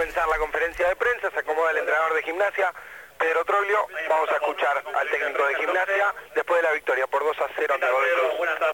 comenzar la conferencia de prensa, se acomoda el entrenador de Gimnasia, Pedro Troglio. Vamos a escuchar al técnico de Gimnasia después de la victoria por 2-0 ante Godoy Cruz. Buenas tardes.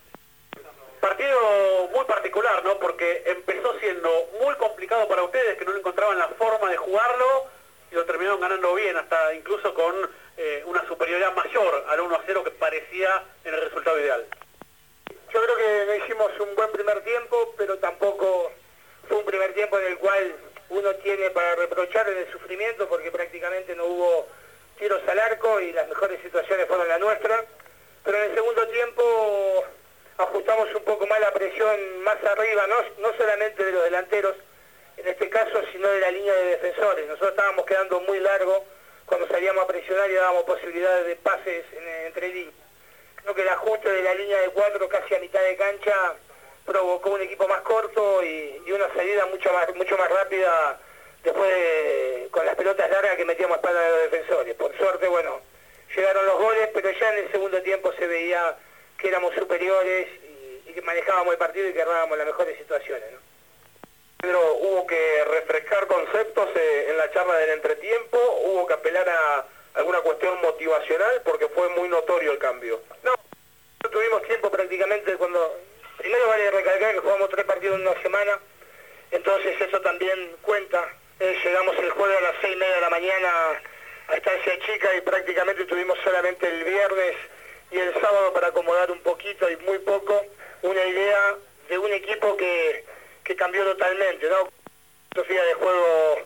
Partido muy particular, ¿no? Porque empezó siendo muy complicado para ustedes, que no encontraban la forma de jugarlo, y lo terminaron ganando bien, hasta incluso con una superioridad mayor al 1-0 que parecía en el resultado ideal. Yo creo que no hicimos un buen primer tiempo, pero tampoco fue un primer tiempo en el cual uno tiene para reprochar en el sufrimiento, porque prácticamente no hubo tiros al arco y las mejores situaciones fueron la nuestra. Pero en el segundo tiempo ajustamos un poco más la presión más arriba, no solamente de los delanteros, en este caso, sino de la línea de defensores. Nosotros estábamos quedando muy largo cuando salíamos a presionar y dábamos posibilidades de pases entre líneas. Creo que el ajuste de la línea de 4 casi a mitad de cancha provocó un equipo más corto y una salida mucho más rápida después con las pelotas largas que metíamos a espalda de los defensores. Por suerte, bueno, llegaron los goles, pero ya en el segundo tiempo se veía que éramos superiores y que manejábamos el partido y que armábamos las mejores situaciones, ¿no? Pedro, hubo que refrescar conceptos en la charla del entretiempo, hubo que apelar a alguna cuestión motivacional porque fue muy notorio el cambio. No tuvimos tiempo prácticamente cuando... Primero vale recalcar que jugamos 3 partidos en una semana, entonces eso también cuenta. Llegamos el jueves a las 6:30 de la mañana a Estancia Chica y prácticamente tuvimos solamente el viernes y el sábado para acomodar un poquito y muy poco una idea de un equipo que cambió totalmente, ¿no? Filosofía de juego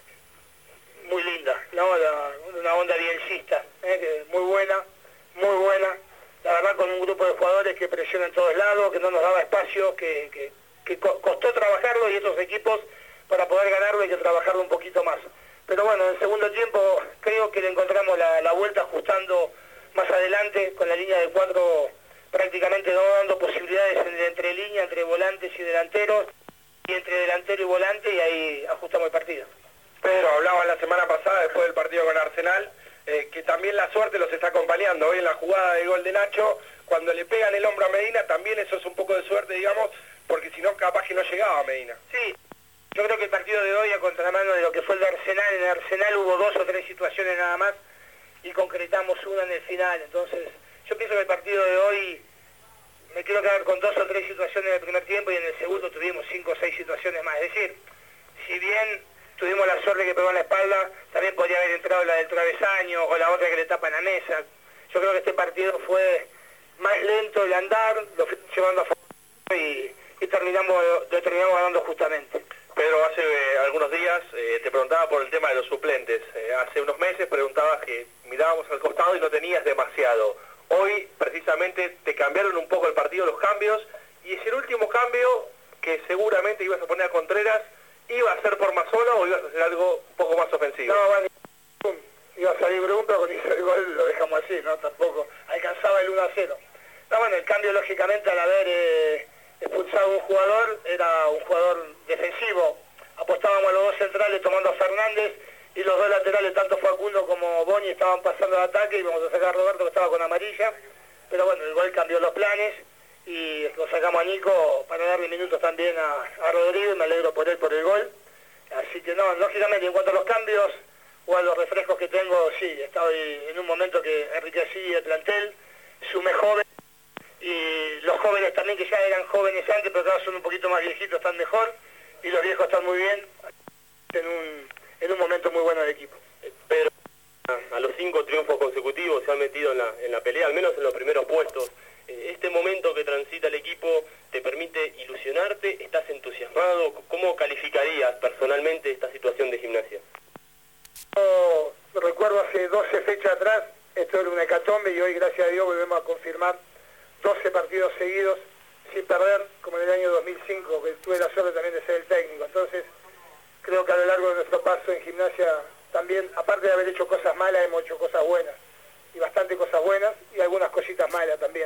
muy linda, ¿no? Una onda bielcista, muy buena, la verdad, con un grupo de jugadores que presiona en todos lados, que no nos daba espacio, que costó trabajarlo, y estos equipos para poder ganarlo hay que trabajarlo un poquito más. Pero bueno, en el segundo tiempo creo que le encontramos la vuelta ajustando más adelante con la línea de 4 prácticamente no dando posibilidades entre línea, entre volantes y delanteros, y entre delantero y volante, y ahí ajustamos el partido. Pedro, hablaba la semana pasada después del partido con Arsenal, que también la suerte los está acompañando. Hoy en la jugada de gol de Nacho, cuando le pegan el hombro a Medina, también eso es un poco de suerte, digamos, porque si no capaz que no llegaba a Medina. Sí, yo creo que el partido de hoy, a contramano de lo que fue el de Arsenal, en Arsenal hubo 2 o 3 situaciones nada más y concretamos una en el final. Entonces yo pienso que el partido de hoy me quiero quedar con 2 o 3 situaciones en el primer tiempo, y en el segundo tuvimos 5 o 6 situaciones más. Es decir, si bien tuvimos la suerte que pegó en la espalda, también podría haber entrado la del travesaño o la otra que le tapa en la mesa. Yo creo que este partido fue más lento el andar, lo fui llevando a favor y lo terminamos ganando justamente. Pedro, hace algunos días te preguntaba por el tema de los suplentes. Hace unos meses preguntabas que mirábamos al costado y no tenías demasiado. Hoy, precisamente, te cambiaron un poco el partido, los cambios, y es el último cambio que seguramente ibas a poner a Contreras. ¿Iba a ser por Mazola o ibas a hacer algo un poco más ofensivo? No, vale, iba a salir Brum, pero cuando hizo el gol lo dejamos así, ¿no? Tampoco alcanzaba el 1-0. No, bueno, el cambio, lógicamente, al haber expulsado a un jugador, era un jugador defensivo. Apostábamos a los 2 centrales tomando a Fernández, y los 2 laterales, tanto Facundo como Boni, estaban pasando el ataque, y vamos a sacar a Roberto, que estaba con amarilla. Pero bueno, el gol cambió los planes, y lo sacamos a Nico para darle minutos también a Rodrigo, y me alegro por él por el gol. Así que no, lógicamente, en cuanto a los cambios o a los refrescos que tengo, sí, estoy en un momento que enriquecí el plantel, sumé joven, y los jóvenes también, que ya eran jóvenes antes, pero ahora son un poquito más viejitos, están mejor, y los viejos están muy bien, en un momento muy bueno del equipo. Pedro, a los 5 triunfos consecutivos se han metido en la pelea, al menos en los primeros puestos. Este momento que transita el equipo te permite ilusionarte, ¿estás entusiasmado? ¿Cómo calificarías personalmente esta situación de Gimnasia? Yo recuerdo hace 12 fechas atrás, esto era una hecatombe, y hoy, gracias a Dios, volvemos a confirmar 12 partidos seguidos sin perder, como en el año 2005, que tuve la suerte también de ser el técnico. Entonces, creo que a lo largo de nuestro paso en Gimnasia también, aparte de haber hecho cosas malas, hemos hecho cosas buenas, y bastante cosas buenas, y algunas cositas malas también.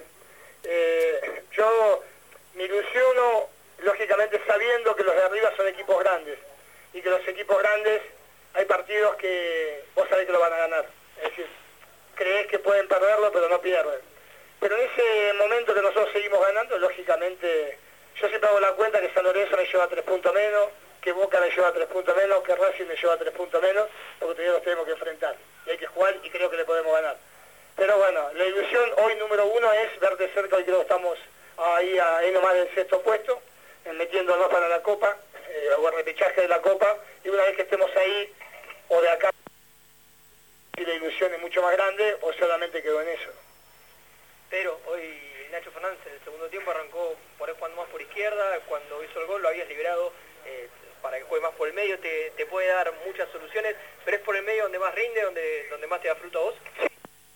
Yo me ilusiono, lógicamente, sabiendo que los de arriba son equipos grandes, y que los equipos grandes hay partidos que vos sabés que lo van a ganar. Es decir, creés que pueden perderlo, pero no pierden. Pero en ese momento que nosotros seguimos ganando, lógicamente, yo siempre hago la cuenta que San Lorenzo me lleva 3 puntos menos, que Boca me lleva 3 puntos menos, que Racing me lleva 3 puntos menos, porque todavía los tenemos que enfrentar. Y hay que jugar y creo que le podemos ganar. Pero bueno, la ilusión hoy número 1 es ver de cerca, hoy creo que estamos ahí nomás en el 6º puesto, metiéndonos para la Copa, o el repechaje de la Copa, y una vez que estemos ahí, o de acá, si la ilusión es mucho más grande, o solamente quedó en eso. Pero hoy Nacho Fernández en el segundo tiempo arrancó por ahí jugando más por izquierda, cuando hizo el gol lo habías liberado para que juegue más por el medio, te puede dar muchas soluciones, pero es por el medio donde más rinde, donde más te da fruto a vos. Sí.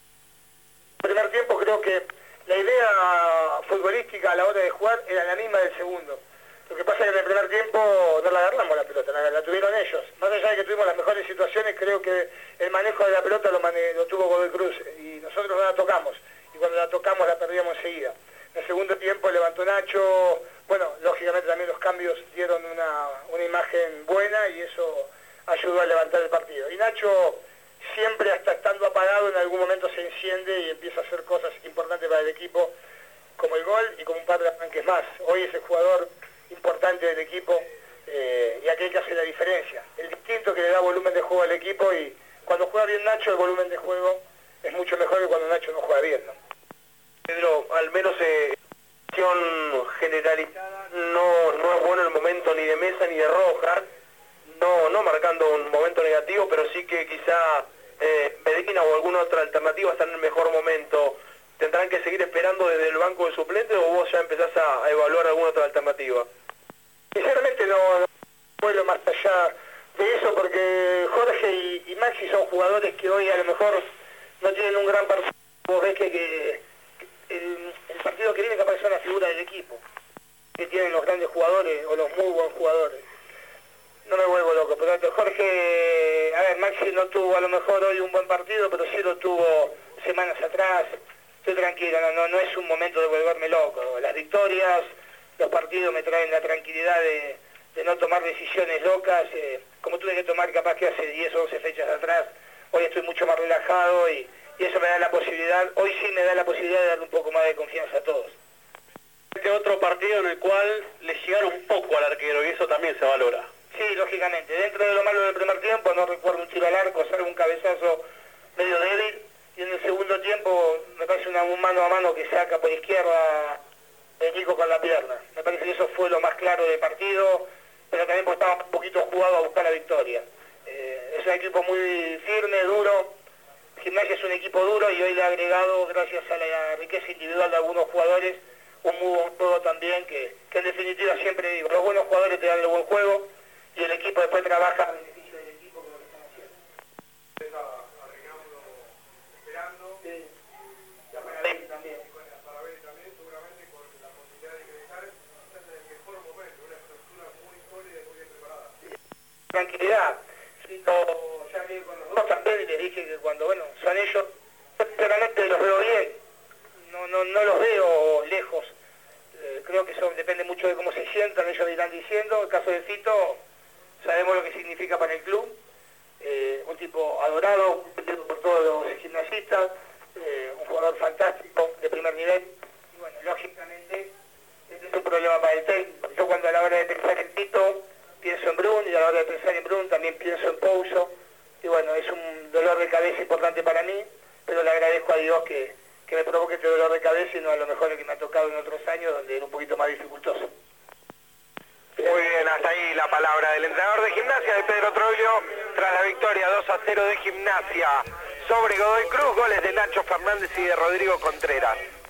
El primer tiempo creo que la idea futbolística a la hora de jugar era la misma del segundo. Lo que pasa es que en el primer tiempo no la agarramos la pelota, la tuvieron ellos. Más allá de que tuvimos las mejores situaciones, creo que el manejo de la pelota lo tuvo Godoy Cruz y nosotros no la tocamos. Y cuando la tocamos la perdíamos enseguida. En el segundo tiempo levantó Nacho, bueno, lógicamente también los cambios dieron una imagen buena y eso ayudó a levantar el partido. Y Nacho siempre, hasta estando apagado, en algún momento se enciende y empieza a hacer cosas importantes para el equipo, como el gol y como un par de arranques más. Hoy es el jugador importante del equipo y aquel que hace la diferencia. El distinto que le da volumen de juego al equipo, y cuando juega bien Nacho el volumen de juego es mucho mejor que cuando Nacho no juega bien, ¿no? Pedro, al menos generalizada, no es bueno el momento ni de Mesa ni de Rojas, no marcando un momento negativo, pero sí que quizá Medina o alguna otra alternativa están en el mejor momento. ¿Tendrán que seguir esperando desde el banco de suplentes o vos ya empezás a evaluar alguna otra alternativa? Sinceramente no vuelo más allá de eso, porque Jorge y Maxi son jugadores que hoy a lo mejor no tienen un gran partido. Vos ves que el partido que viene capaz es una figura del equipo, que tienen los grandes jugadores o los muy buenos jugadores. No me vuelvo loco, pero Jorge, a ver, Maxi no tuvo a lo mejor hoy un buen partido, pero sí lo tuvo semanas atrás. Estoy tranquilo, no es un momento de volverme loco. Las victorias, los partidos me traen la tranquilidad de no tomar decisiones locas, como tuve que tomar capaz que hace 10 o 11 fechas atrás. Hoy estoy mucho más relajado y eso me da la posibilidad, hoy sí me da la posibilidad de darle un poco más de confianza a todos. Este otro partido en el cual le llegaron un poco al arquero y eso también se valora. Sí, lógicamente. Dentro de lo malo del primer tiempo, no recuerdo un tiro al arco, salvo un cabezazo medio débil. Y en el segundo tiempo me parece un mano a mano que saca por izquierda el Nico con la pierna. Me parece que eso fue lo más claro del partido, pero también porque estaba un poquito jugado a buscar la victoria. Es un equipo muy firme, duro. Gimnasia es un equipo duro y hoy le ha agregado, gracias a la riqueza individual de algunos jugadores, un muy buen juego también, que en definitiva siempre digo, los buenos jugadores te dan el buen juego y el equipo después trabaja a beneficio del equipo, como lo están haciendo. Esperando, sí. y a Parabelli también. Para ver también, seguramente con la posibilidad de ingresar, estás en el mejor momento, una estructura muy sólida y muy bien preparada. Tranquilidad. Ya hablé con los dos también y les dije que cuando, bueno, son ellos, realmente los veo bien, no los veo lejos. Creo que eso depende mucho de cómo se sientan, ellos me irán diciendo. El caso de Fito, sabemos lo que significa para el club, un tipo adorado, por todos los gimnasistas, un jugador fantástico, de primer nivel, y bueno, lógicamente, este es un problema para el técnico. Yo cuando a la hora de pensar en Fito, pienso en Brun, y a la hora de pensar en Brun también pienso en Pouso, y bueno, es un dolor de cabeza importante para mí, pero le agradezco a Dios que me provoque este dolor de cabeza y no a lo mejor lo que me ha tocado en otros años donde era un poquito más dificultoso. Muy bien, hasta ahí la palabra del entrenador de Gimnasia, de Pedro Troglio, tras la victoria 2-0 de Gimnasia sobre Godoy Cruz, goles de Nacho Fernández y de Rodrigo Contreras.